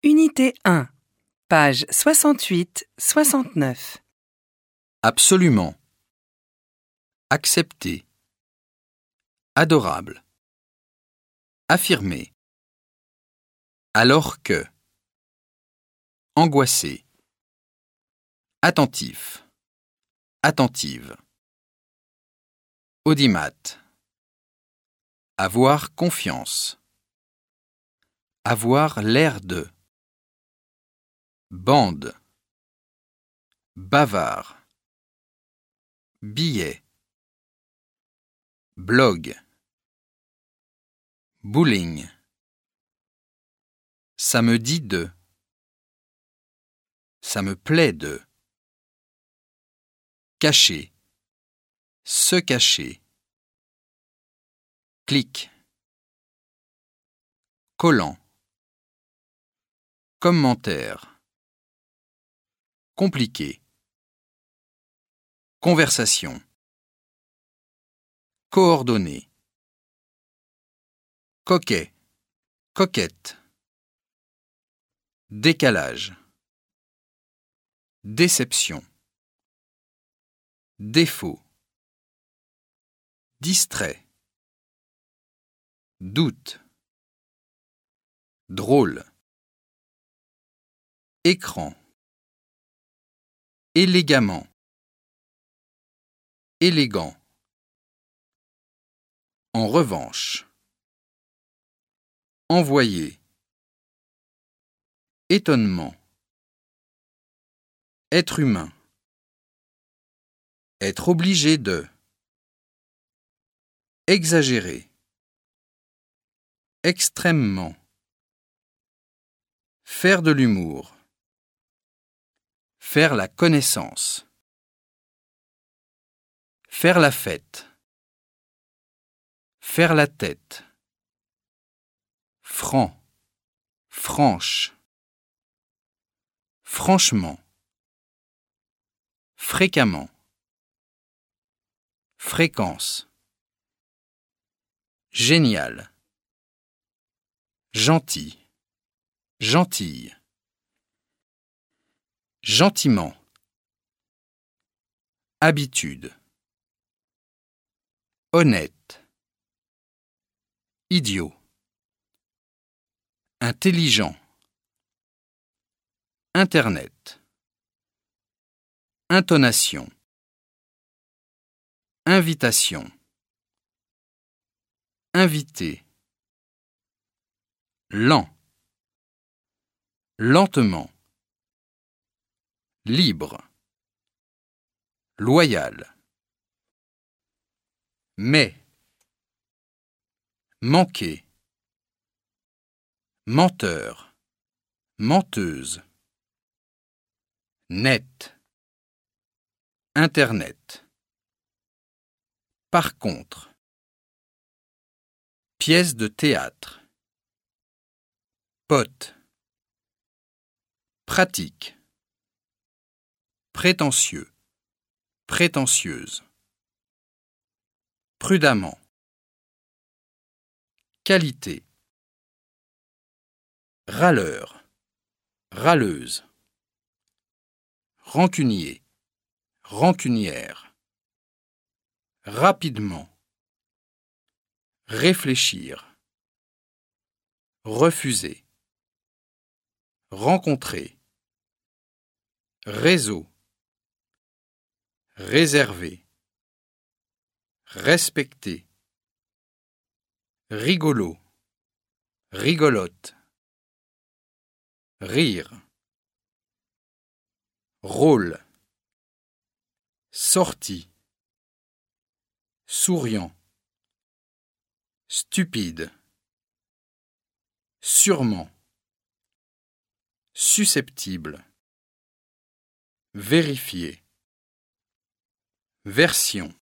Unité 1, page 68-69. Absolument. Accepter. Adorable. Affirmer. Alors que. Angoissé. Attentif. Attentive. Audimat. Avoir confiance. Avoir l'air de. Bande. Bavard. Billet. Blog. Bowling. Ça me dit de. Ça me plaît de. Cacher. Se cacher. Clic. Collant. Commentaire. Compliqué. Conversation. Coordonnées. Coquet. Coquette. Décalage. Déception. Défaut. Distrait. Doute. Drôle. Écran. Élégamment. Élégant. En revanche. Envoyer. Étonnement. Être humain. Être obligé de. Exagérer. Extrêmement. Faire de l'humour. Faire la connaissance. Faire la fête. Faire la tête. Franc. Franche. Franchement. Fréquemment. Fréquence. Génial. Gentil. Gentille. Gentiment. Habitude. Honnête. Idiot. Intelligent. Internet. Intonation. Invitation. Invité. Lent. Lentement. Libre. Loyal. Mais. Manquer. Menteur. Menteuse. Net. Internet. Par contre. Pièce de théâtre. Pote. Pratique. Prétentieux. Prétentieuse. Prudemment. Qualité. Râleur. Râleuse. Rancunier. Rancunière. Rapidement. Réfléchir. Refuser. Rencontrer. Réseau. Réserver. Respecter. Rigolo. Rigolote. Rire. Rôle. Sortie. Souriant. Stupide. Sûrement. Susceptible. Vérifier. Version.